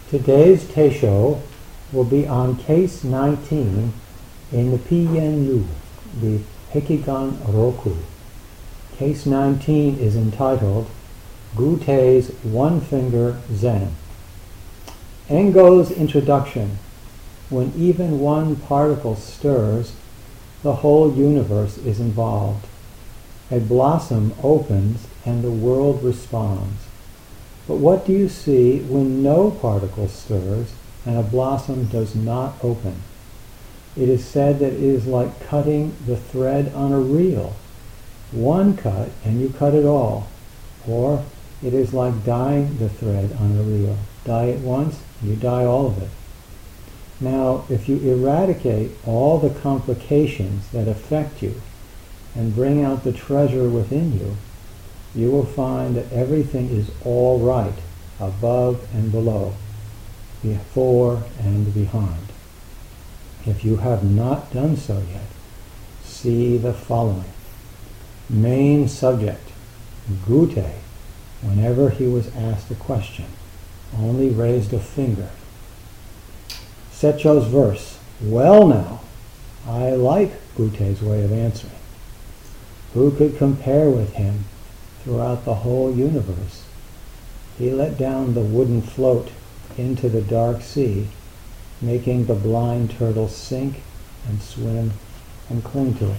Today's Teisho will be on case 19 in the Piyen-yu, the Hekigan Roku. Case 19 is entitled Gutei's One Finger Zen. Engo's introduction. When even one particle stirs, the whole universe is involved. A blossom opens and the world responds. But what do you see when no particle stirs and a blossom does not open? It is said that it is like cutting the thread on a reel. One cut and you cut it all. Or it is like dyeing the thread on a reel. Dye it once, you dye all of it. Now, if you eradicate all the complications that affect you and bring out the treasure within you, you will find that everything is all right, above and below, before and behind. If you have not done so yet, see the following. Main subject, Gutei, whenever he was asked a question, only raised a finger. Secho's verse, well now, I like Gutei's way of answering. Who could compare with him throughout the whole universe? He let down the wooden float into the dark sea, making the blind turtle sink and swim and cling to it.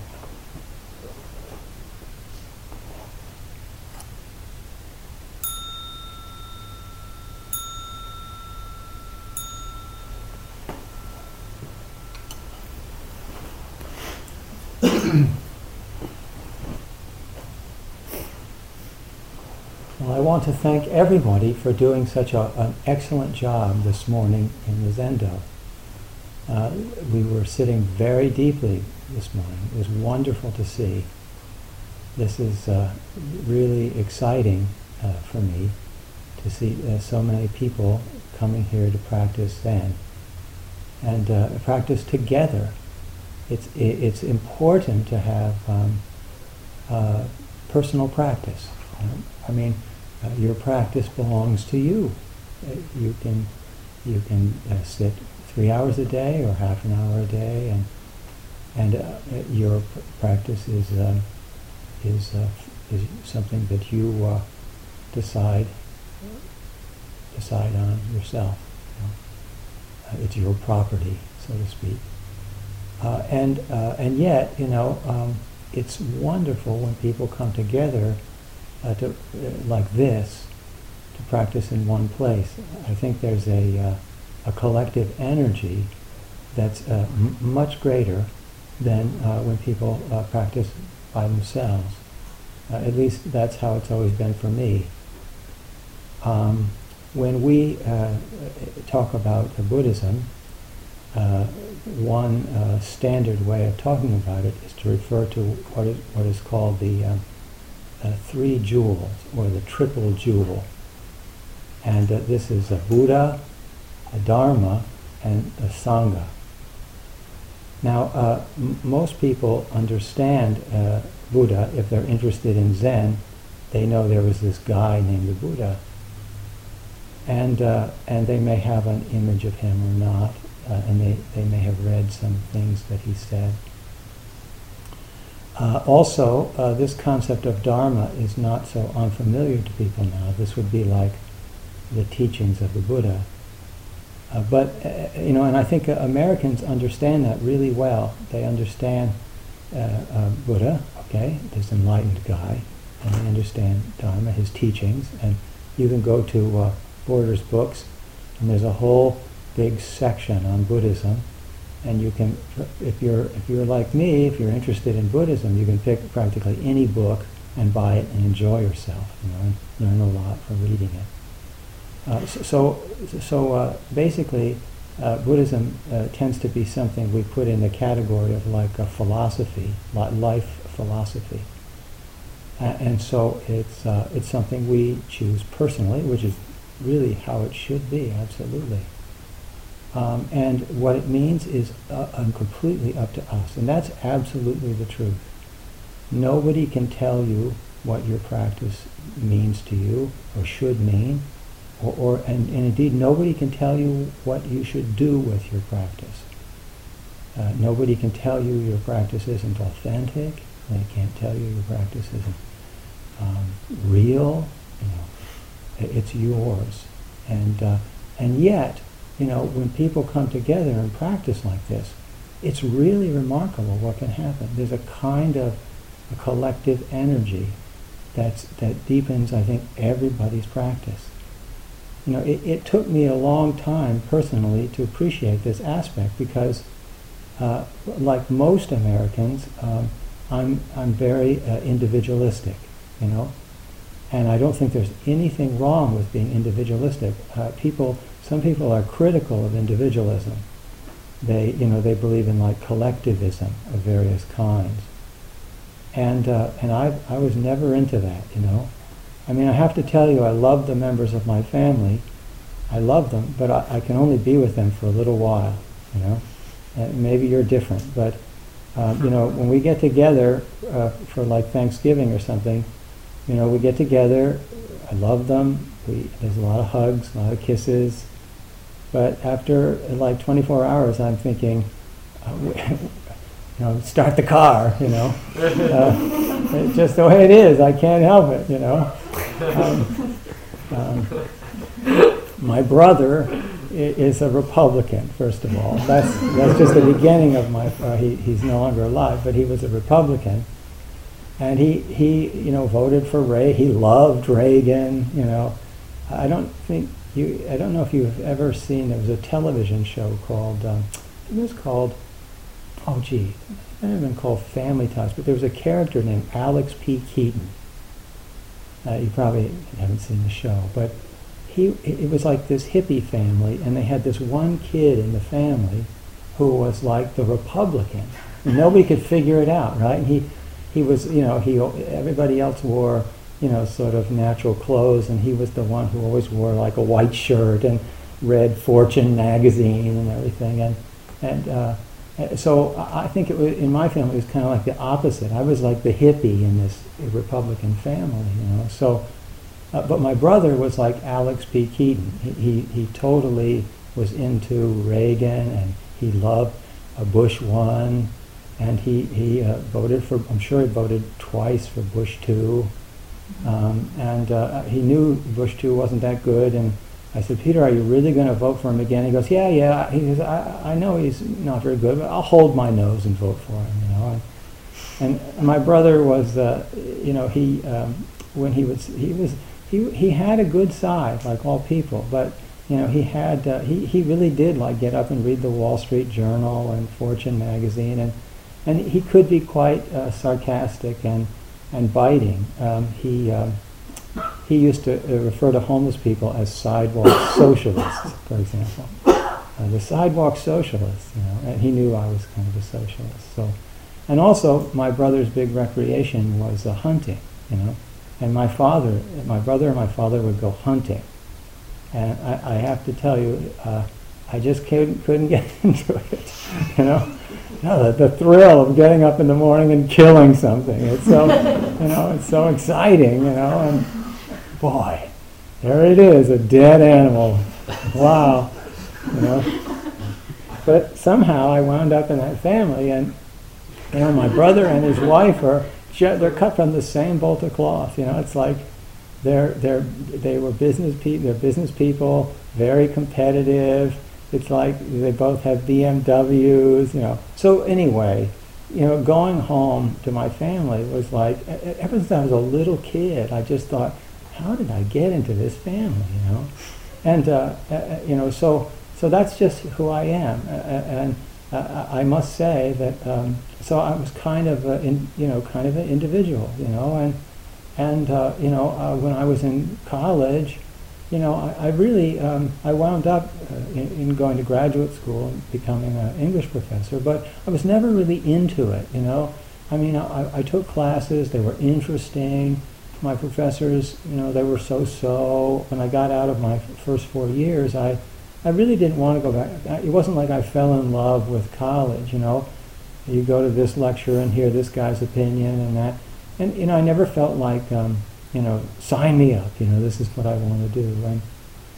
Well, I want to thank everybody for doing such an excellent job this morning in the Zendo. We were sitting very deeply this morning. It was wonderful to see. This is really exciting for me to see so many people coming here to practice Zen and practice together. It's important to have personal practice. I mean, your practice belongs to you. You can sit 3 hours a day or half an hour a day, and your practice is something that you decide on yourself. It's your property, so to speak. And yet, it's wonderful when people come together like this to practice in one place. I think there's a collective energy that's much greater than when people practice by themselves. At least that's how it's always been for me. When we talk about Buddhism, one standard way of talking about it is to refer to what is called the three jewels, or the triple jewel. And this is a Buddha, a Dharma, and a Sangha. Now, most people understand Buddha. If they're interested in Zen, they know there was this guy named the Buddha. And they may have an image of him or not, and they may have read some things that he said. Also, this concept of Dharma is not so unfamiliar to people now. This would be like the teachings of the Buddha. And I think Americans understand that really well. They understand Buddha, okay, this enlightened guy, and they understand Dharma, his teachings. And you can go to Borders Books, and there's a whole big section on Buddhism. And you can, if you're like me, if you're interested in Buddhism, you can pick practically any book and buy it and enjoy yourself, and learn a lot from reading it. So basically, Buddhism tends to be something we put in the category of like a philosophy, life philosophy, and so it's something we choose personally, which is really how it should be, absolutely. And what it means is completely up to us. And that's absolutely the truth. Nobody can tell you what your practice means to you or should mean. and indeed nobody can tell you what you should do with your practice. Nobody can tell you your practice isn't authentic. They can't tell you your practice isn't real. It's yours. And yet, when people come together and practice like this, it's really remarkable what can happen. There's a kind of a collective energy that deepens, I think, everybody's practice. It took me a long time personally to appreciate this aspect because, like most Americans, I'm very individualistic, and I don't think there's anything wrong with being individualistic. Some people are critical of individualism. They believe in like collectivism of various kinds, and I was never into that. I have to tell you, I love the members of my family. I love them, but I can only be with them for a little while. And maybe you're different, but when we get together for like Thanksgiving or something, we get together. I love them. There's a lot of hugs, a lot of kisses. But after like 24 hours, I'm thinking, start the car. It's just the way it is. I can't help it. My brother is a Republican. First of all, that's just the beginning of my. He's no longer alive, but he was a Republican. And he voted for Reagan. He loved Reagan. I don't know if you've ever seen. There was a television show called. It was called. Oh gee, it might have been called Family Ties. But there was a character named Alex P. Keaton. You probably haven't seen the show, but it was like this hippie family, and they had this one kid in the family who was like the Republican. And nobody could figure it out, right? And he was, everybody else wore, sort of natural clothes, and he was the one who always wore like a white shirt and read Fortune magazine and everything. And so I think it was, in my family, it was kind of like the opposite. I was like the hippie in this Republican family, So, but my brother was like Alex P. Keaton. He totally was into Reagan, and he loved Bush 1. And he voted for, I'm sure he voted twice for Bush 2. And he knew Bush 2 wasn't that good. And I said, Peter, are you really going to vote for him again? He goes, yeah. He goes, I know he's not very good, but I'll hold my nose and vote for him, And my brother was, when he had a good side, like all people, but he really did like get up and read the Wall Street Journal and Fortune magazine, and he could be quite sarcastic and biting. He used to refer to homeless people as sidewalk socialists, for example. The sidewalk socialists, and he knew I was kind of a socialist. So, and also my brother's big recreation was hunting, And my brother and my father would go hunting, and I have to tell you, I just couldn't get into it, the thrill of getting up in the morning and killing something. It's so, it's so exciting, and boy, there it is, a dead animal. Wow, But somehow I wound up in that family, and my brother and his wife they're cut from the same bolt of cloth. It's like they were business people. They're business people, very competitive. It's like they both have BMWs. So anyway, going home to my family was like, ever since I was a little kid, I just thought, how did I get into this family? And so that's just who I am. And I must say that. So I was kind of an individual, and when I was in college, I really I wound up in going to graduate school and becoming an English professor, but I was never really into it, I took classes, they were interesting. My professors, they were so. When I got out of my first 4 years, I really didn't want to go back. It wasn't like I fell in love with college, You go to this lecture and hear this guy's opinion and that. And, I never felt like, sign me up, this is what I want to do.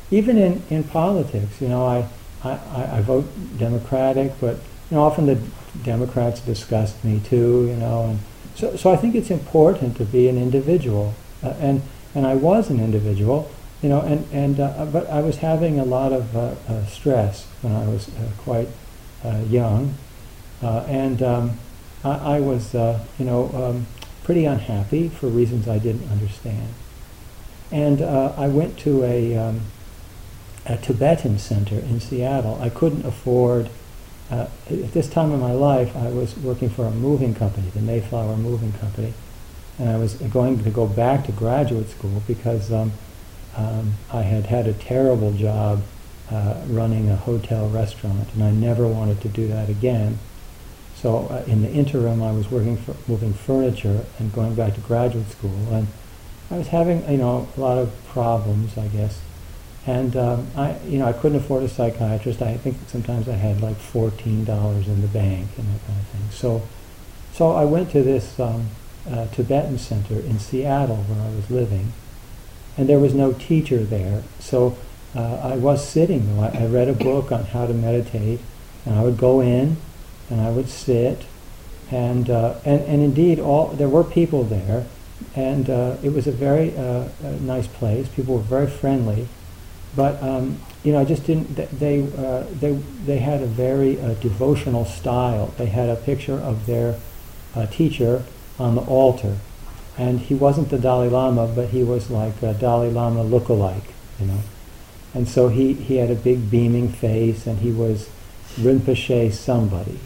even in politics, I vote Democratic, but often the Democrats disgust me too, and so I think it's important to be an individual, and I was an individual, but I was having a lot of stress when I was quite young, and I was pretty unhappy for reasons I didn't understand, and I went to a Tibetan center in Seattle. I couldn't afford. At this time in my life, I was working for a moving company, the Mayflower Moving Company, and I was going to go back to graduate school because I had had a terrible job running a hotel restaurant, and I never wanted to do that again. So in the interim, I was working for moving furniture and going back to graduate school, and I was having a lot of problems, I guess. And I couldn't afford a psychiatrist. I think sometimes I had like $14 in the bank and that kind of thing. So I went to this Tibetan center in Seattle where I was living, and there was no teacher there. So I was sitting though. I read a book on how to meditate, and I would go in and I would sit, and indeed there were people there, and it was a very nice place. People were very friendly. But I just didn't. They had a very devotional style. They had a picture of their teacher on the altar, and he wasn't the Dalai Lama, but he was like a Dalai Lama look-alike, And so he had a big beaming face, and he was Rinpoche somebody,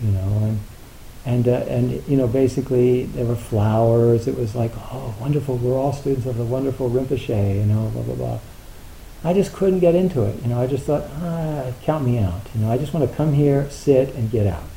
and basically there were flowers. It was like, oh, wonderful. We're all students of the wonderful Rinpoche, blah blah blah. I just couldn't get into it. I just thought, count me out. I just want to come here, sit, and get out.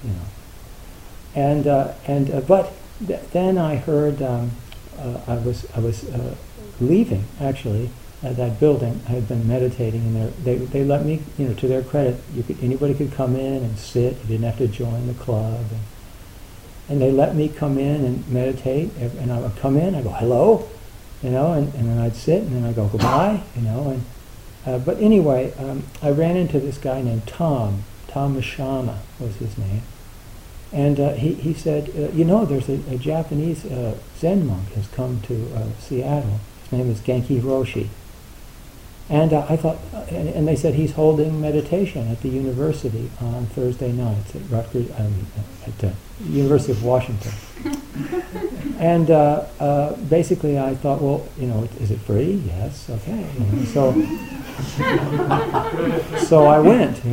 But then I heard I was leaving actually that building. I had been meditating, and they let me, to their credit, anybody could come in and sit. You didn't have to join the club, and they let me come in and meditate. And I would come in, I go hello, and then I'd sit, and then I go goodbye, But anyway, I ran into this guy named Tom Mishama was his name. And he said, there's a Japanese Zen monk has come to Seattle. His name is Genki Roshi. And I thought, and they said he's holding meditation at the university on Thursday nights at Rutgers, at the University of Washington. And basically I thought, well, is it free? Yes, okay. So I went,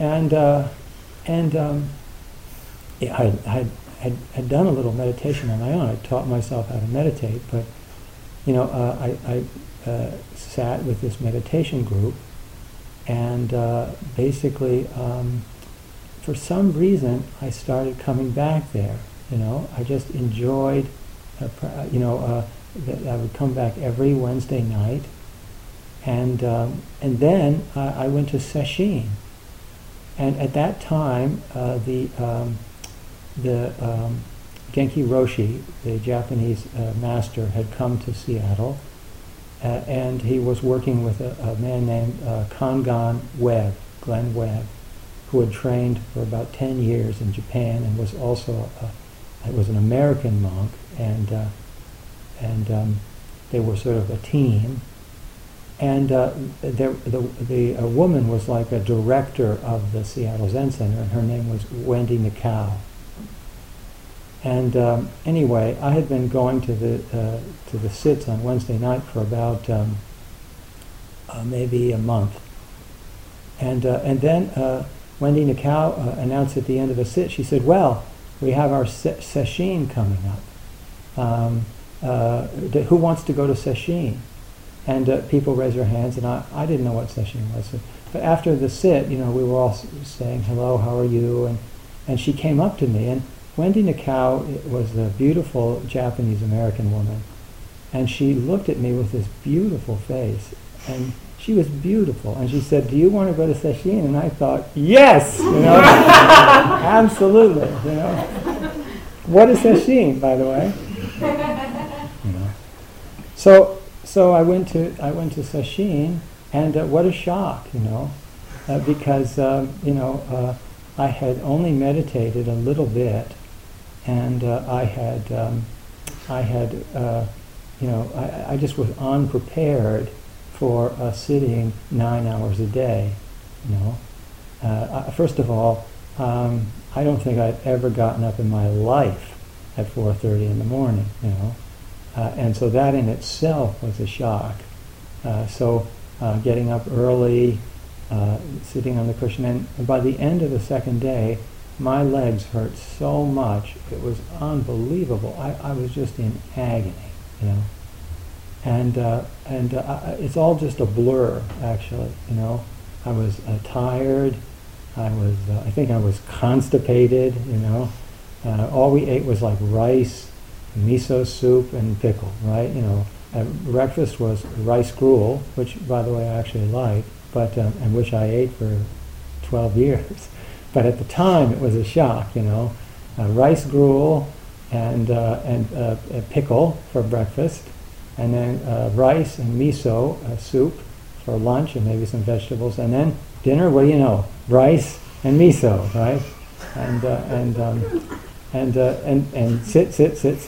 I had done a little meditation on my own. I taught myself how to meditate, but I sat with this meditation group, and basically for some reason I started coming back there. I just enjoyed that I would come back every Wednesday night, and then I went to Sesshin, and at that time the Genki Roshi, the Japanese master, had come to Seattle, and he was working with a man named Kangan Webb, Glenn Webb, who had trained for about 10 years in Japan and was also was an American monk, and they were sort of a team. And the woman was like a director of the Seattle Zen Center, and her name was Wendy Nikau. And anyway, I had been going to the sits on Wednesday night for about maybe a month, and then Wendy Nikau announced at the end of a sit. She said, "Well, we have our sesshin coming up. Who wants to go to sesshin?" And people raised their hands, and I didn't know what sesshin was. But after the sit, we were all saying, "Hello, how are you?" And she came up to me, and Wendy Nikau was a beautiful Japanese-American woman, and she looked at me with this beautiful face, and she was beautiful, and she said, "Do you want to go to sesshin?" And I thought, yes, absolutely, What is sesshin, by the way? So I went to sesshin, And what a shock, because I had only meditated a little bit, and I just was unprepared for sitting 9 hours a day. First of all, I don't think I'd ever gotten up in my life at 4:30 in the morning. And so that in itself was a shock. So getting up early, sitting on the cushion, and by the end of the second day, my legs hurt so much, it was unbelievable. I was just in agony, and it's all just a blur, actually. I was tired. I think I was constipated. All we ate was like rice, miso soup, and pickle, right? Breakfast was rice gruel, which, by the way, I actually like, but and which I ate for 12 years. But at the time, it was a shock, rice gruel and a pickle for breakfast, and then rice and miso soup for lunch, and maybe some vegetables, and then dinner. What do you know? Rice and miso, right? And sit.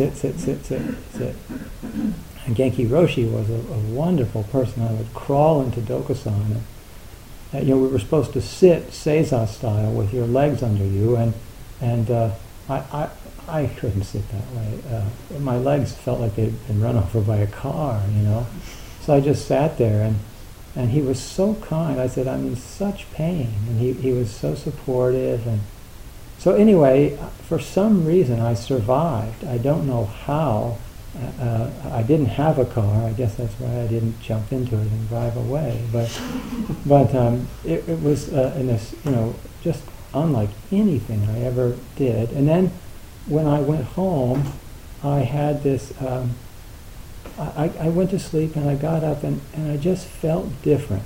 And Genki Roshi was a wonderful person. I would crawl into Dokusan. We were supposed to sit Seiza style with your legs under you, and I couldn't sit that way. My legs felt like they'd been run over by a car, So I just sat there, and he was so kind. I said, I'm in such pain, and he was so supportive. And so anyway, for some reason I survived. I don't know how. I didn't have a car. I guess that's why I didn't jump into it and drive away. But it was in this, just unlike anything I ever did. And then when I went home, I had this. I went to sleep and I got up and I just felt different,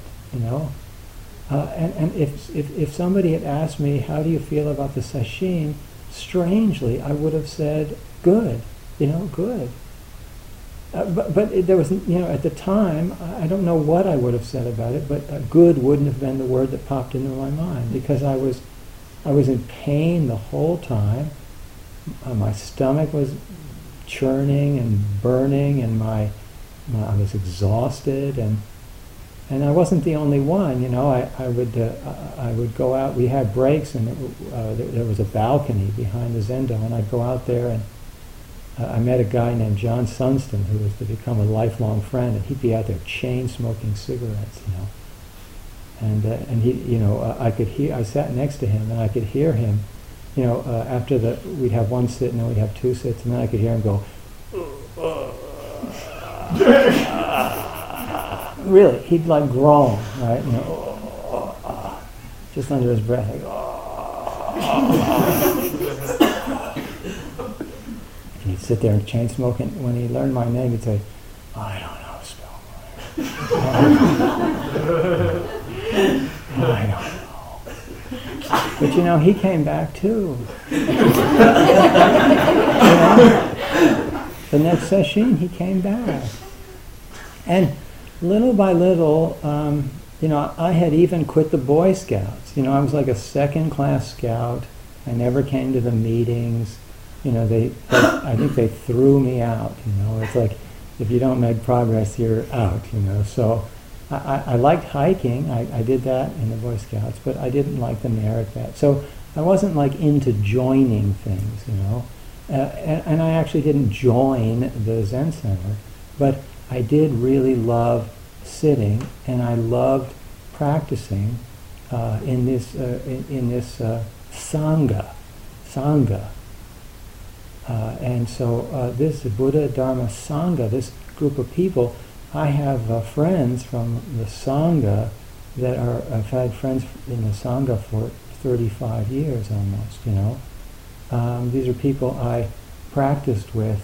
And if somebody had asked me, how do you feel about the sesshin, strangely I would have said good, good. But there was, at the time, I don't know what I would have said about it, but good wouldn't have been the word that popped into my mind, because I was in pain the whole time. My stomach was churning and burning, and I was exhausted, and I wasn't the only one. I would go out. We had breaks, and there was a balcony behind the zendo, and I'd go out there, and I met a guy named John Sunston who was to become a lifelong friend, and he'd be out there chain smoking cigarettes, and he, I could hear. I sat next to him, and I could hear him. After we'd have one sit, and then we'd have two sits, and then I could hear him go. Really, he'd like groan, right? Just under his breath, like, and he'd sit there and chain smoke, and when he learned my name, he'd say, I don't know, spell. I don't know. But he came back too. The next session, he came back. And little by little, I had even quit the Boy Scouts. I was like a second-class scout. I never came to the meetings. I think they threw me out. It's like, if you don't make progress, you're out. So I liked hiking. I did that in the Boy Scouts, but I didn't like the merit badge. So I wasn't like into joining things. And I actually didn't join the Zen Center, but I did really love sitting, and I loved practicing in this sangha. And so this Buddha Dharma Sangha, this group of people, I have friends from the Sangha that I've had friends in the Sangha for 35 years almost, These are people I practiced with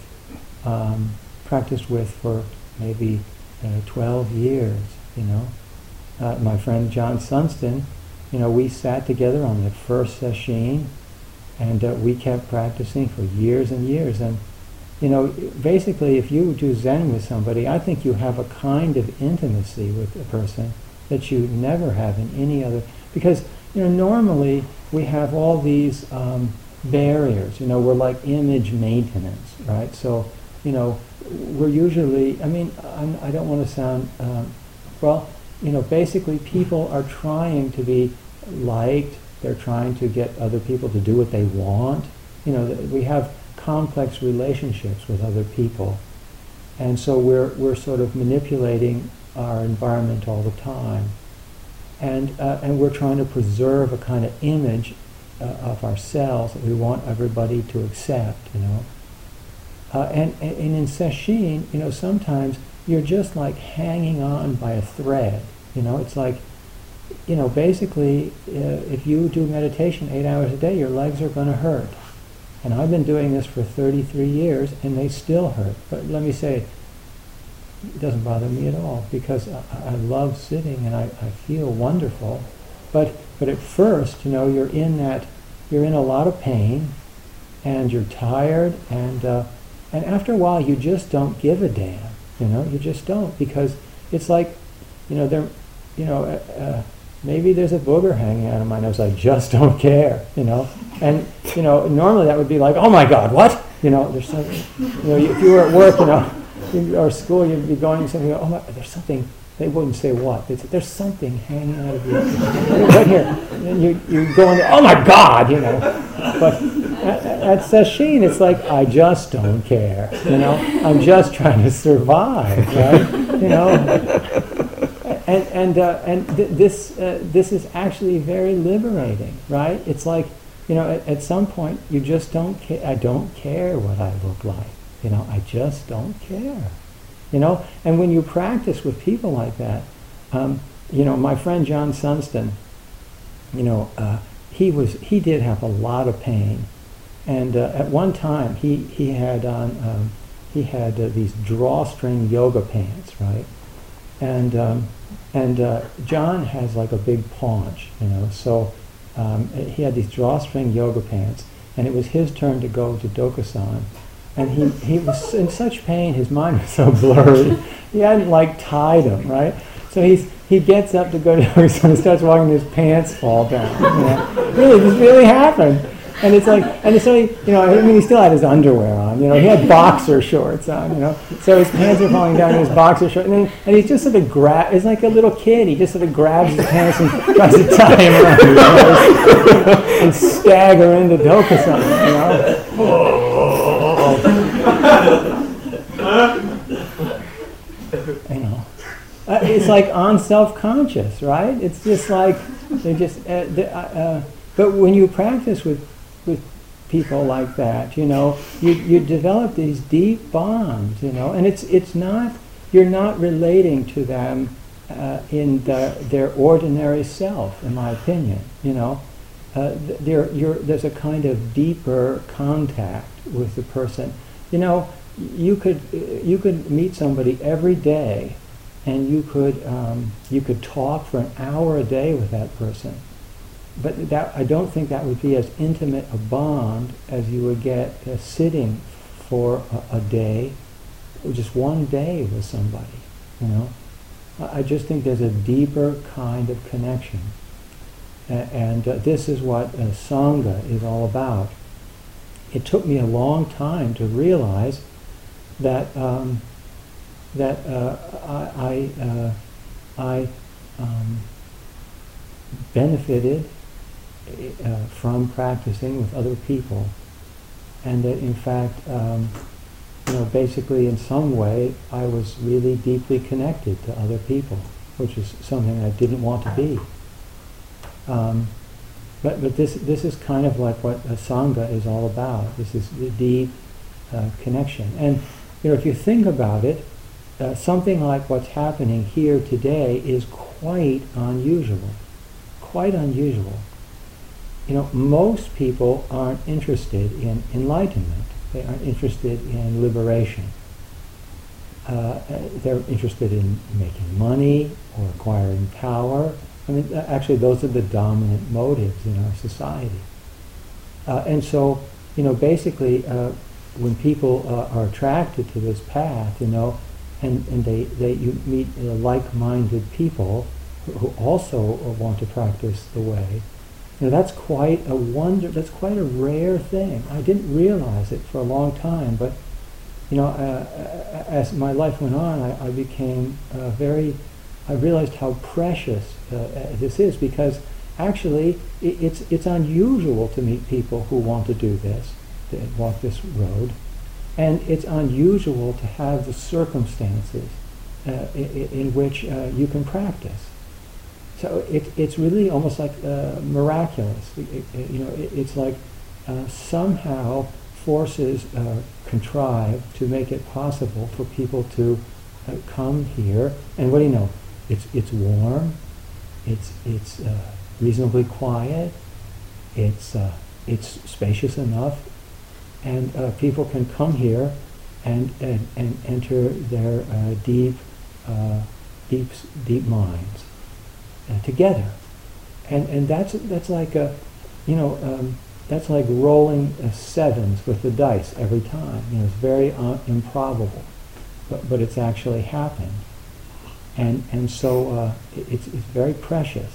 for maybe 12 years, My friend John Sunston, we sat together on the first session, and we kept practicing for years and years. And, basically if you do Zen with somebody, I think you have a kind of intimacy with the person that you never have in any other, because normally we have all these barriers. We're like image maintenance, right? So we're usually, I don't want to sound, basically people are trying to be liked. They're trying to get other people to do what they want. We have complex relationships with other people, and so we're sort of manipulating our environment all the time, and we're trying to preserve a kind of image of ourselves that we want everybody to accept. And in sesshin, sometimes you're just like hanging on by a thread. It's like, basically, if you do meditation 8 hours a day, your legs are going to hurt. And I've been doing this for 33 years, and they still hurt. But let me say, it doesn't bother me at all, because I love sitting and I feel wonderful. But at first, you're in a lot of pain, and you're tired, and after a while, you just don't give a damn. You just don't, because it's like, maybe there's a booger hanging out of my nose. I just don't care, And normally that would be like, oh my God, what? There's something. If you were at work, or school, you'd be going something. Oh my, there's something. They wouldn't say what. They'd say, there's something hanging out of you right here. And you go into, oh my God, But at sesshin, it's like, I just don't care. I'm just trying to survive, right? This is actually very liberating, right? It's like, at some point you just don't care. I don't care what I look like. I just don't care. And when you practice with people like that, my friend John Sunston, he did have a lot of pain, and at one time he had on these drawstring yoga pants, right? And John has like a big paunch, so he had these drawstring yoga pants, and it was his turn to go to Dokusan, and he was in such pain, his mind was so blurry, he hadn't like tied them, right? So he gets up to go to Dokusan and starts walking, his pants fall down, Really, this really happened. And it's like, and so he still had his underwear on, he had boxer shorts on, so his pants are falling down in his boxer shorts, and he just sort of it's like a little kid, he just sort of grabs his pants and tries to tie him around his waist and stagger into Dokusan, It's like on self-conscious, right? It's just like, but when you practice with people like that, you develop these deep bonds, and it's not, you're not relating to them in their ordinary self, in my opinion. There's a kind of deeper contact with the person. You could meet somebody every day, and you could talk for an hour a day with that person. But I don't think that would be as intimate a bond as you would get sitting for a day, just one day with somebody. I just think there's a deeper kind of connection, and this is what Sangha is all about. It took me a long time to realize that I benefited from practicing with other people, and that in fact, basically in some way I was really deeply connected to other people, which is something I didn't want to be. But this is kind of like what Sangha is all about. This is the deep connection. And if you think about it, something like what's happening here today is quite unusual. Quite unusual. Most people aren't interested in enlightenment. They aren't interested in liberation. They're interested in making money or acquiring power. Actually, those are the dominant motives in our society. And so, basically, when people are attracted to this path, and you meet like-minded people who also want to practice the way. That's quite a that's quite a rare thing. I didn't realize it for a long time, but as my life went on, I became I realized how precious this is, because actually it's unusual to meet people who want to do this, to walk this road, and it's unusual to have the circumstances in which you can practice. So it's really almost like miraculous. It's like somehow forces contrive to make it possible for people to come here. And what do you know? It's warm. It's reasonably quiet. It's spacious enough, and people can come here and enter their deep minds together, and that's like that's like rolling sevens with the dice every time. It's very improbable, but it's actually happened, and so it's very precious.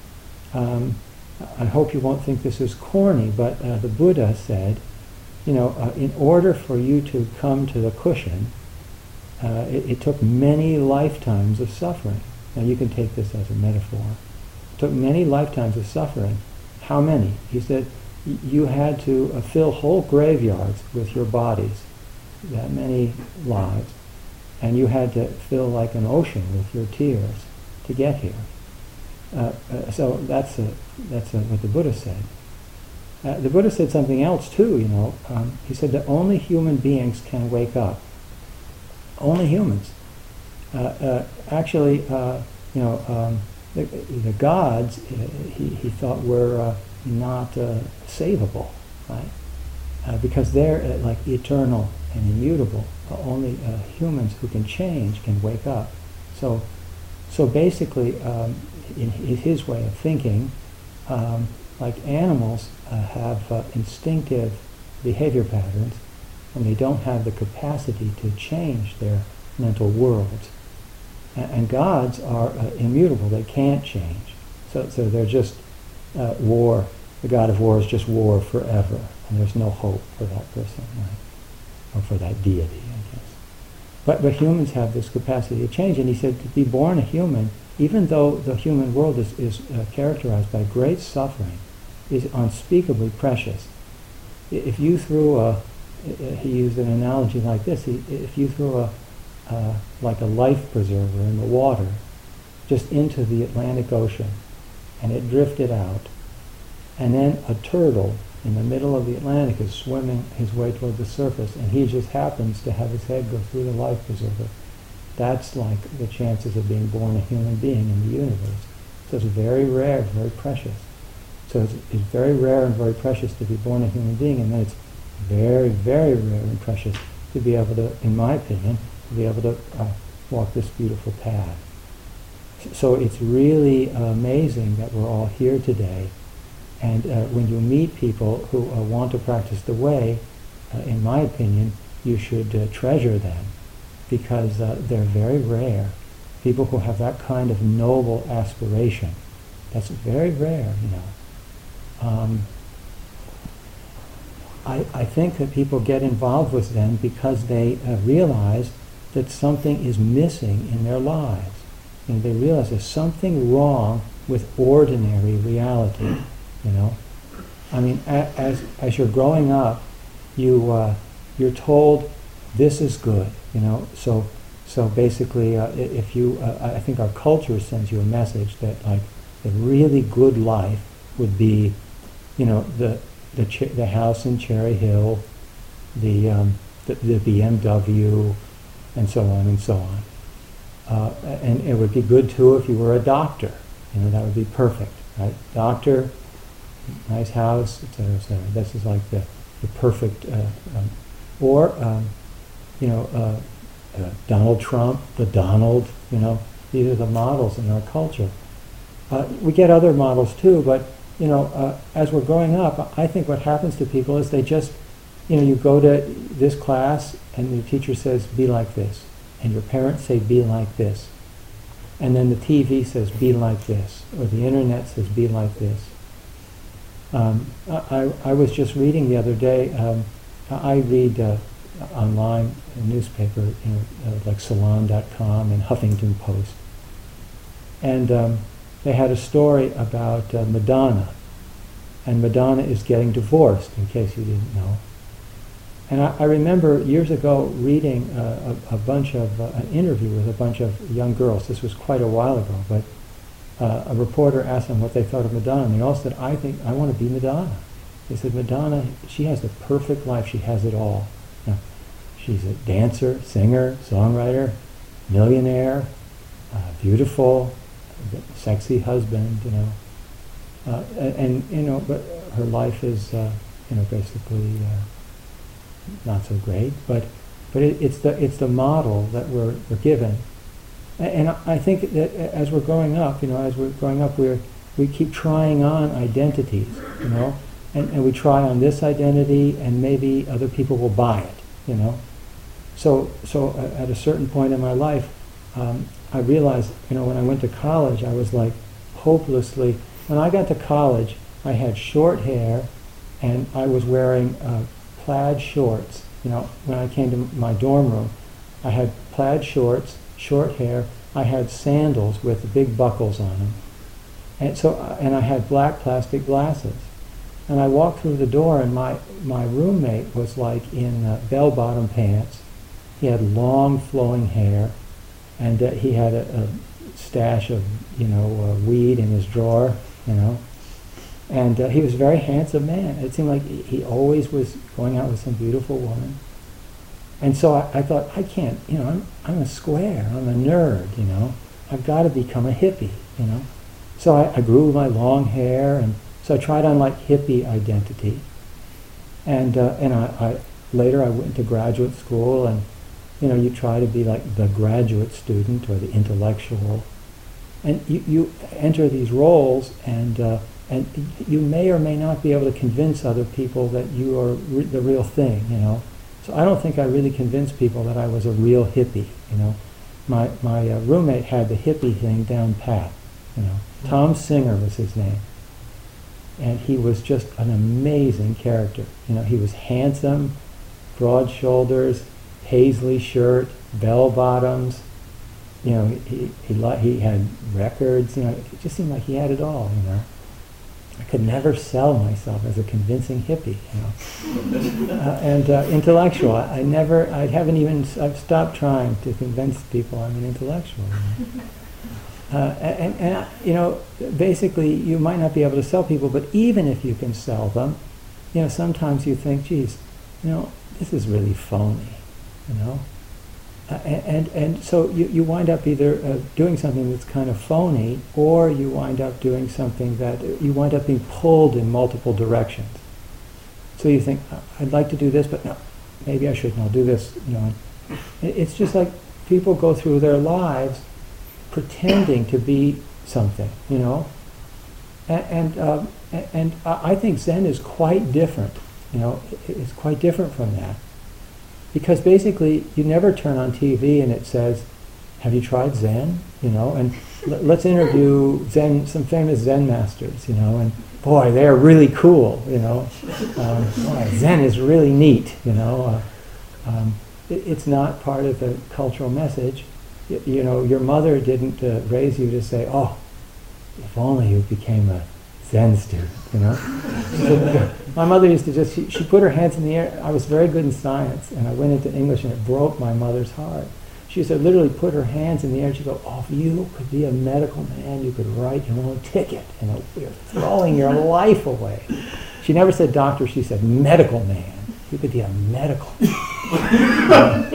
I hope you won't think this is corny, but the Buddha said, in order for you to come to the cushion, it took many lifetimes of suffering. Now you can take this as a metaphor. It took many lifetimes of suffering. How many? He said, you had to fill whole graveyards with your bodies, that many lives, and you had to fill like an ocean with your tears to get here. So that's what the Buddha said. The Buddha said something else too. He said that only human beings can wake up. Only humans. Actually, the gods he thought were not savable, right? Because they're like eternal and immutable. Only humans who can change can wake up. So basically, in his way of thinking, like animals have instinctive behavior patterns, and they don't have the capacity to change their mental worlds. And gods are immutable; they can't change. So they're just war. The god of war is just war forever, and there's no hope for that person, right? Or for that deity, I guess. But humans have this capacity to change, and he said to be born a human, even though the human world is characterized by great suffering, is unspeakably precious. If you threw he used an analogy like this, if you threw like a life preserver in the water, just into the Atlantic Ocean, and it drifted out, and then a turtle in the middle of the Atlantic is swimming his way toward the surface, and he just happens to have his head go through the life preserver. That's like the chances of being born a human being in the universe. So it's very rare, very precious. So it's very rare and very precious to be born a human being, and then it's very, very rare and precious to be able to, in my opinion, to be able to walk this beautiful path. So it's really amazing that we're all here today. And when you meet people who want to practice the way, in my opinion, you should treasure them, because they're very rare. People who have that kind of noble aspiration, that's very rare, I think that people get involved with them because they realize that something is missing in their lives. They realize there's something wrong with ordinary reality. I mean, as you're growing up, you're told this is good. So basically, if you, I think our culture sends you a message that like the really good life would be, the house in Cherry Hill, the BMW, and so on and so on. And it would be good too if you were a doctor. That would be perfect, right? Doctor, nice house, etc., etc. This is like the perfect. Donald Trump, the Donald. These are the models in our culture. We get other models too, but as we're growing up, I think what happens to people is they just, you go to this class and your teacher says, be like this. And your parents say, be like this. and then the TV says, be like this, or the internet says, be like this. I was just reading the other day, I read online a newspaper, like Salon.com and Huffington Post. And they had a story about Madonna. And Madonna is getting divorced, in case you didn't know. And I remember years ago reading a bunch of, an interview with a bunch of young girls. This was quite a while ago, but a reporter asked them what they thought of Madonna, and they all said, I think I want to be Madonna. They said, Madonna, she has the perfect life. She has it all. Now, she's a dancer, singer, songwriter, millionaire, beautiful, sexy husband, and but her life is, basically not so great. But it's the model that we're given. And I think that as we're growing up, we keep trying on identities, and we try on this identity, and maybe other people will buy it, So at a certain point in my life, I realized, when I went to college, I was like hopelessly. When I got to college, I had short hair, and I was wearing plaid shorts. When I came to my dorm room, I had plaid shorts, short hair. I had sandals with big buckles on them, and I had black plastic glasses. And I walked through the door, and my roommate was like in bell-bottom pants. He had long flowing hair, and he had a stash of weed in his drawer, and he was a very handsome man. It seemed like he always was going out with some beautiful woman. And so I thought, I can't, I'm a square, I'm a nerd, I've got to become a hippie, So I grew my long hair, and so I tried on like hippie identity. And I later I went to graduate school, and you try to be like the graduate student or the intellectual, and you enter these roles, and you may or may not be able to convince other people that you are the real thing, So I don't think I really convinced people that I was a real hippie, My roommate had the hippie thing down pat, Tom Singer was his name, and he was just an amazing character. He was handsome, broad shoulders, paisley shirt, bell bottoms. He had records. It just seemed like he had it all. I could never sell myself as a convincing hippie. And intellectual. I've stopped trying to convince people I'm an intellectual. Basically, you might not be able to sell people, but even if you can sell them, sometimes you think, geez, this is really phony. And so you wind up either doing something that's kind of phony, or you wind up doing something that you wind up being pulled in multiple directions. So you think, I'd like to do this, but no, maybe I shouldn't. I'll do this. It's just like people go through their lives pretending to be something. And I think Zen is quite different. It's quite different from that. Because basically, you never turn on TV and it says, have you tried Zen? And let's interview some famous Zen masters, and boy, they're really cool, boy, Zen is really neat, it's not part of the cultural message. Your mother didn't raise you to say, oh, if only you became a Zen student, My mother used to she put her hands in the air. I was very good in science, and I went into English, and it broke my mother's heart. She used to literally put her hands in the air, and she'd go, oh, if you could be a medical man, you could write your own ticket, you're throwing your life away. She never said doctor, she said medical man. You could be a medical man.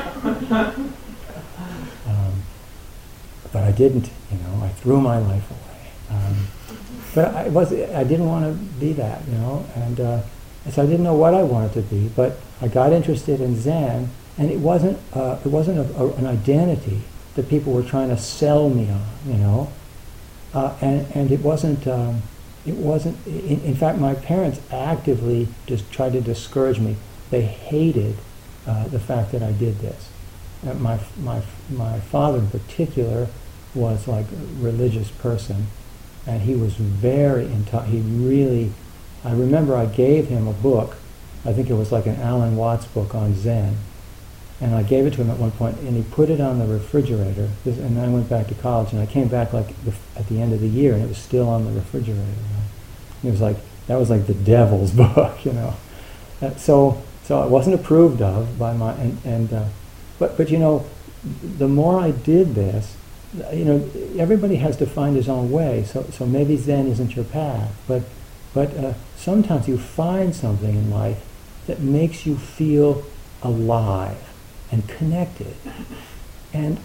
But I didn't, I threw my life away. But I didn't want to be that, and so I didn't know what I wanted to be. But I got interested in Zen, and it wasn't an identity that people were trying to sell me on, and it wasn't. In fact, my parents actively just tried to discourage me. They hated the fact that I did this. My father in particular was like a religious person, and he was very he really, I remember I gave him a book, I think it was like an Alan Watts book on Zen, and I gave it to him at one point, and he put it on the refrigerator, and I went back to college, and I came back like at the end of the year, and it was still on the refrigerator. It was like, that was like the devil's book, you know. So it wasn't approved of by my, but you know, the more I did this, you know, everybody has to find his own way, so maybe Zen isn't your path, but sometimes you find something in life that makes you feel alive and connected, and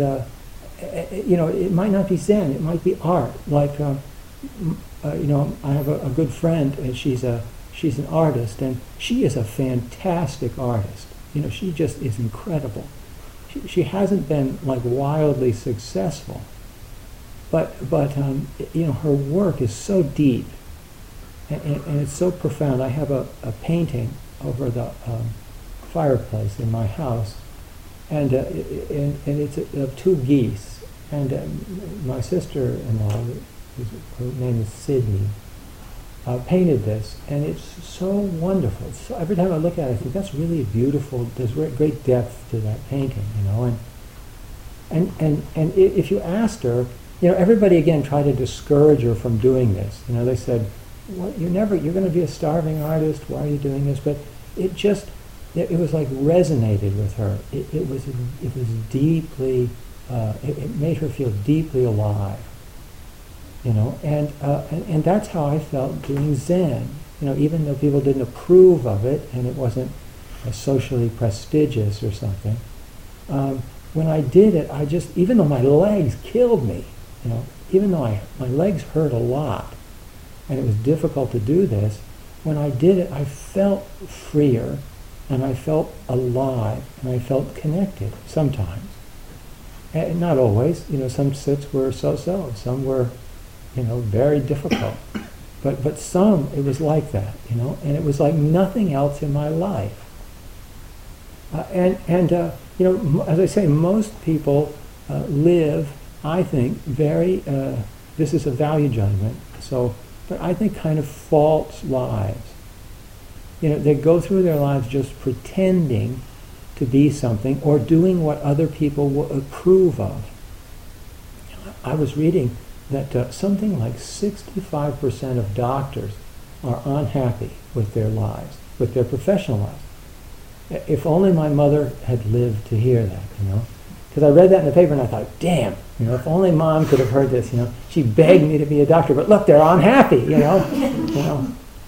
you know, it might not be Zen, it might be art, like you know, I have a good friend, and she's an artist, and she is a fantastic artist. You know, she just is incredible. She hasn't been like wildly successful, but you know, her work is so deep, and it's so profound. I have a painting over the fireplace in my house, and it's of two geese, and my sister-in-law, her name is Sydney, painted this, and it's so wonderful. So every time I look at it, I think that's really beautiful. There's great depth to that painting, you know. And if you asked her, you know, everybody again tried to discourage her from doing this. You know, they said, "What? You're going to be a starving artist. Why are you doing this?" But it was like resonated with her. It was deeply. It made her feel deeply alive. You know, and that's how I felt doing Zen. You know, even though people didn't approve of it, and it wasn't socially prestigious or something, when I did it, I just, even though my legs killed me, you know, even though my legs hurt a lot, and it was difficult to do this, when I did it, I felt freer, and I felt alive, and I felt connected sometimes. And not always, you know, some sits were so-so, some were, you know, very difficult. But some, it was like that, you know, and it was like nothing else in my life. You know, as I say, most people live, I think, very, this is a value judgment, but I think kind of false lives. You know, they go through their lives just pretending to be something or doing what other people will approve of. I was reading that something like 65% of doctors are unhappy with their lives, with their professional lives. If only my mother had lived to hear that, you know. Because I read that in the paper and I thought, damn, you know, if only Mom could have heard this, you know. She begged me to be a doctor, but look, they're unhappy, you know.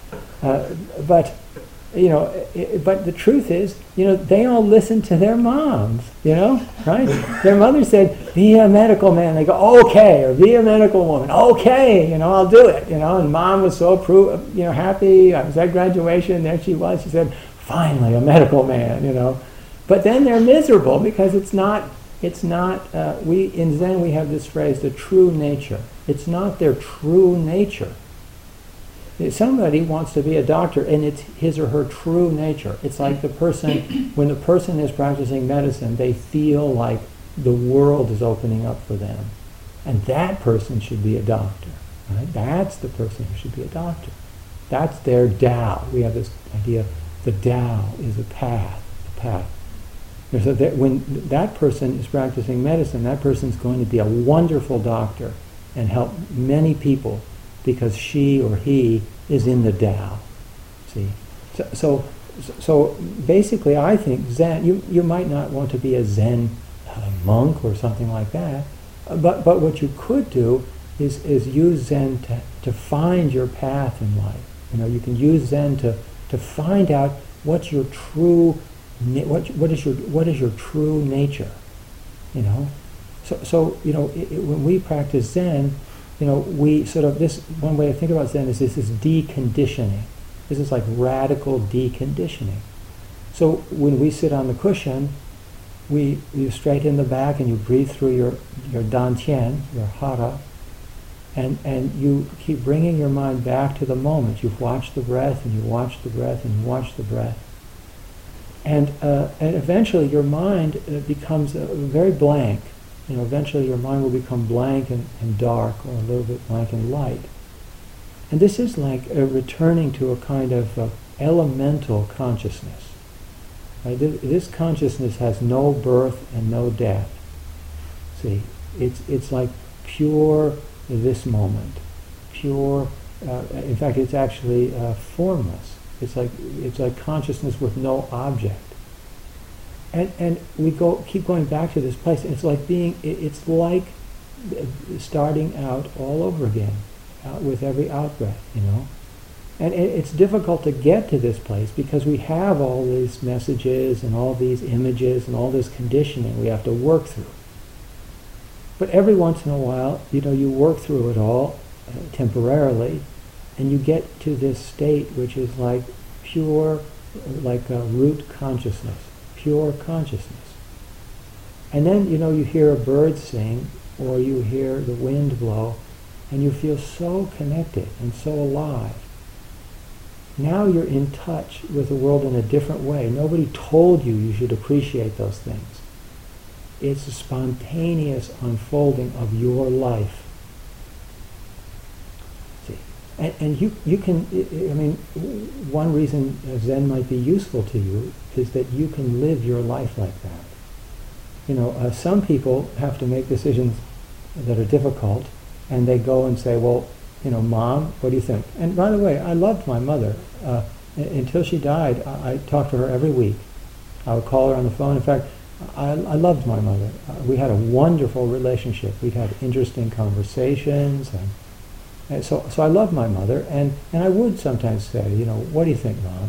But you know, but the truth is, you know, they all listen to their moms, you know, right? Their mother said, be a medical man. They go, okay, or be a medical woman. Okay, you know, I'll do it, you know. And Mom was so happy. I was at graduation. There she was. She said, finally, a medical man, you know. But then they're miserable because it's not, in Zen we have this phrase, the true nature. It's not their true nature. If somebody wants to be a doctor and it's his or her true nature. It's like the person, when the person is practicing medicine, they feel like the world is opening up for them. And that person should be a doctor. Right? That's the person who should be a doctor. That's their Tao. We have this idea, the Tao is a path. So that when that person is practicing medicine, that person is going to be a wonderful doctor and help many people because she or he is in the Tao. See, so basically, I think Zen. You might not want to be a Zen monk or something like that, but what you could do is use Zen to find your path in life. You know, you can use Zen to find out what's your true what is your true nature. You know, so you know when we practice Zen. You know, we sort of, this, one way to think about Zen is this is deconditioning. This is like radical deconditioning. So when we sit on the cushion, you straighten the back and you breathe through your dantian, your hara, and you keep bringing your mind back to the moment. You've watched the breath and you watch the breath and you watch the breath. And eventually your mind becomes very blank. eventually your mind will become blank and dark, or a little bit blank and light. And this is like a returning to a kind of elemental consciousness. Right? This consciousness has no birth and no death. See, it's like pure this moment, pure. In fact, it's actually formless. It's like consciousness with no object. And we keep going back to this place. It's like it's like starting out all over again, with every out breath, And it's difficult to get to this place because we have all these messages and all these images and all this conditioning we have to work through. But every once in a while, you work through it all temporarily, and you get to this state which is like pure, like a root consciousness, pure consciousness. And then, you hear a bird sing, or you hear the wind blow, and you feel so connected and so alive. Now you're in touch with the world in a different way. Nobody told you should appreciate those things. It's a spontaneous unfolding of your life. See, and you can, one reason Zen might be useful to you is that you can live your life like that. Some people have to make decisions that are difficult, and they go and say, well, Mom, what do you think? And by the way, I loved my mother. Until she died, I talked to her every week. I would call her on the phone. In fact, I loved my mother. We had a wonderful relationship. We'd had interesting conversations, and so I loved my mother. And I would sometimes say, what do you think, Mom?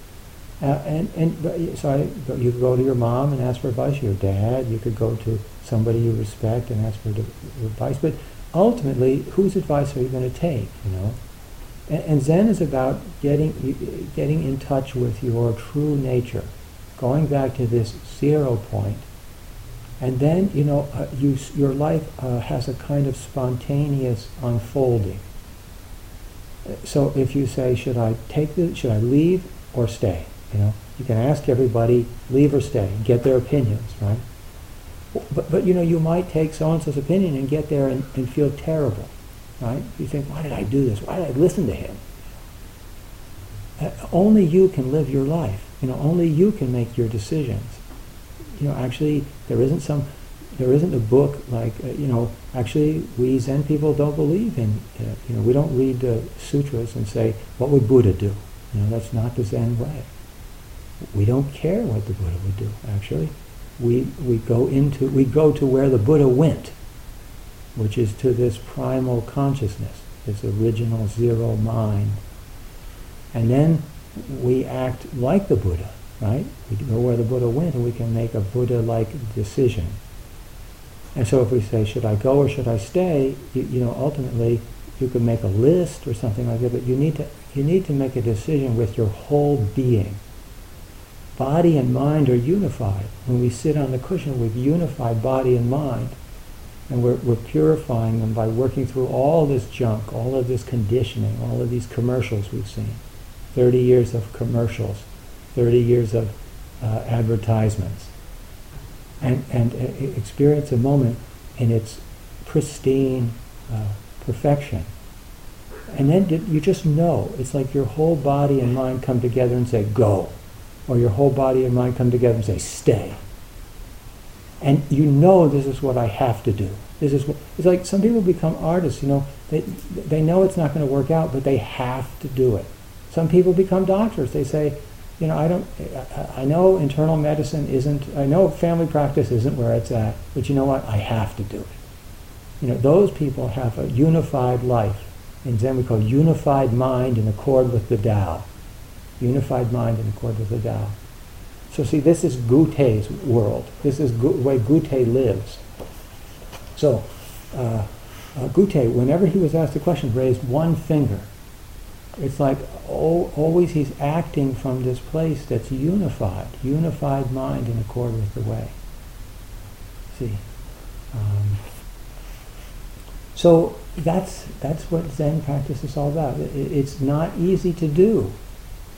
You could go to your mom and ask for advice. Your dad. You could go to somebody you respect and ask for advice. But ultimately, whose advice are you going to take? And Zen is about getting in touch with your true nature, going back to this 0 point, and then your life has a kind of spontaneous unfolding. So if you say, should I leave or stay? You can ask everybody, leave or stay, and get their opinions, right? But you might take so-and-so's opinion and get there and feel terrible, right? You think, why did I do this? Why did I listen to him? Only you can live your life. Only you can make your decisions. Actually, there isn't a book like, actually we Zen people don't believe in, we don't read the sutras and say, what would Buddha do? That's not the Zen way. We don't care what the Buddha would do, actually. We go to where the Buddha went, which is to this primal consciousness, this original 0 mind. And then we act like the Buddha, right? We go where the Buddha went, and we can make a Buddha-like decision. And so if we say, should I go or should I stay, ultimately you can make a list or something like that, but you need to make a decision with your whole being. Body and mind are unified. When we sit on the cushion, we've unified body and mind. And we're purifying them by working through all this junk, all of this conditioning, all of these commercials we've seen. 30 years of commercials, 30 years of advertisements. And experience a moment in its pristine perfection. And then you just know. It's like your whole body and mind come together and say, go. Or your whole body and mind come together and say, stay. And this is what I have to do. It's like some people become artists, they know it's not going to work out, but they have to do it. Some people become doctors. They say, I know internal medicine I know family practice isn't where it's at, but you know what? I have to do it. Those people have a unified life. In Zen we call unified mind in accord with the Tao. Unified mind in accord with the Tao. So see, this is Gute's world. This is the way Gute lives. So Gute, whenever he was asked a question, raised one finger. It's like always he's acting from this place that's unified mind in accord with the way. See, so that's what Zen practice is all about. It's not easy to do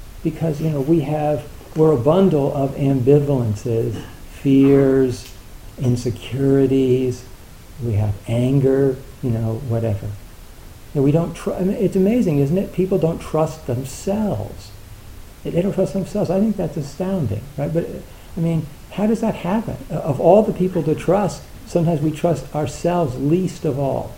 because we're a bundle of ambivalences, fears, insecurities, we have anger, whatever. And we don't it's amazing, isn't it? People don't trust themselves. They don't trust themselves. I think that's astounding, right? But, how does that happen? Of all the people to trust, sometimes we trust ourselves least of all.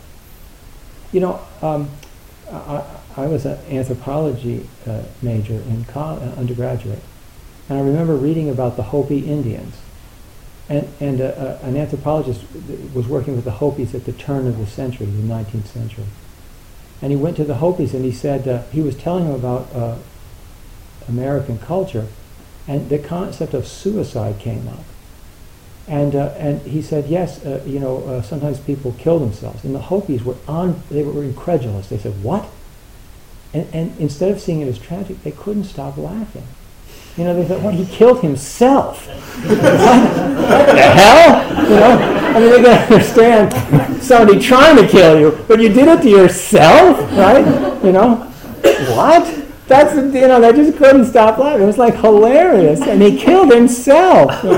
I was an anthropology major in undergraduate, and I remember reading about the Hopi Indians. And an anthropologist was working with the Hopis at the turn of the century, the 19th century. And he went to the Hopis and he said, he was telling them about American culture, and the concept of suicide came up. And he said, yes, sometimes people kill themselves. And the Hopis they were incredulous. They said, what? And instead of seeing it as tragic, they couldn't stop laughing. They thought, what, he killed himself? What the hell? They can understand somebody trying to kill you, but you did it to yourself, right? What? They just couldn't stop laughing. It was like hilarious, and he killed himself, Can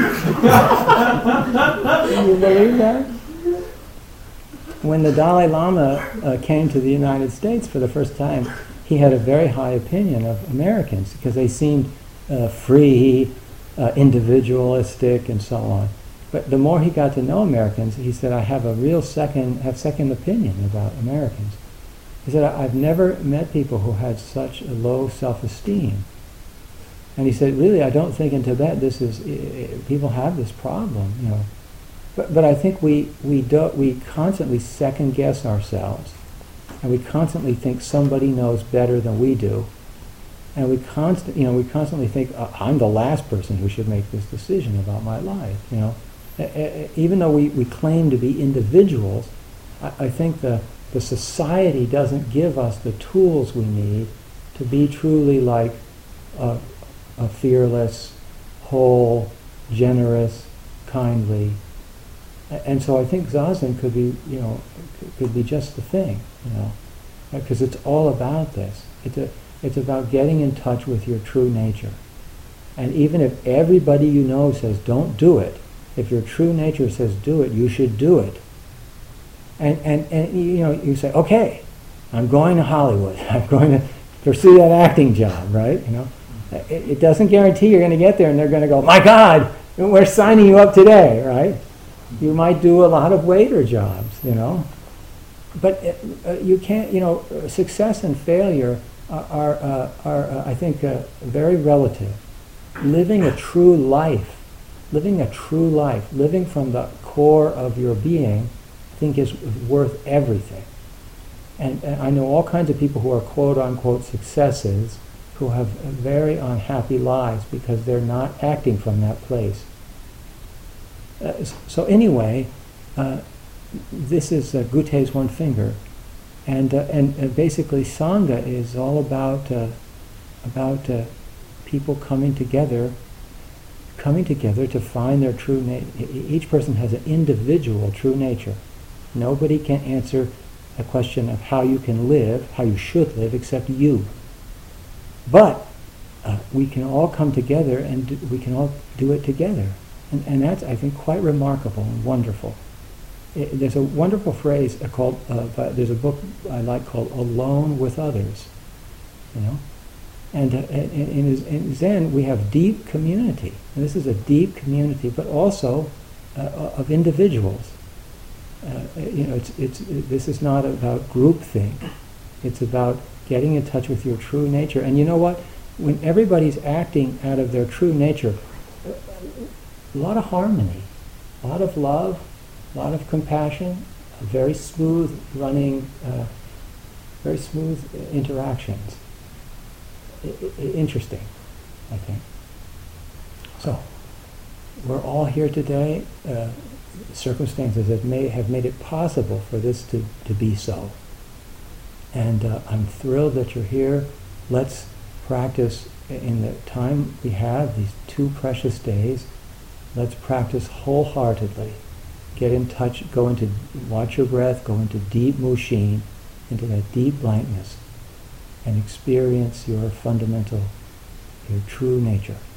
you believe that? When the Dalai Lama came to the United States for the first time, he had a very high opinion of Americans because they seemed free, individualistic, and so on. But the more he got to know Americans, he said, I have a real second opinion about Americans. He said, I've never met people who had such a low self-esteem. And he said, really, I don't think in Tibet people have this problem, But I think we constantly second guess ourselves, and we constantly think somebody knows better than we do, and we constantly think I'm the last person who should make this decision about my life. Even though we claim to be individuals, I think the society doesn't give us the tools we need to be truly like a fearless, whole, generous, kindly. And so I think Zazen could be just the thing, because it's all about this. It's about getting in touch with your true nature. And even if everybody says don't do it, if your true nature says do it, you should do it. And you say, okay, I'm going to Hollywood. I'm going to pursue that acting job, right? It doesn't guarantee you're going to get there, and they're going to go, my God, we're signing you up today, right? You might do a lot of waiter jobs, but you can't. Success and failure are I think, very relative. Living a true life, living from the core of your being, I think is worth everything. And I know all kinds of people who are quote unquote successes who have very unhappy lives because they're not acting from that place. So anyway, this is Gute's One Finger, and basically Sangha is all about people coming together to find their true nature. Each person has an individual true nature. Nobody can answer a question of how you can live, how you should live, except you. But we can all come together, and we can all do it together. And that's, I think, quite remarkable and wonderful. There's a wonderful phrase called, there's a book I like called Alone with Others, And in Zen we have deep community. And this is a deep community, but also of individuals. This is not about groupthink. It's about getting in touch with your true nature. And you know what? When everybody's acting out of their true nature, a lot of harmony, a lot of love, a lot of compassion, very smooth running, very smooth interactions. Interesting, I think. So, we're all here today. Circumstances that may have made it possible for this to be so. And I'm thrilled that you're here. Let's practice in the time we have, these 2 precious days. Let's practice wholeheartedly. Get in touch, watch your breath, go into deep mushin, into that deep blankness, and experience your fundamental, your true nature.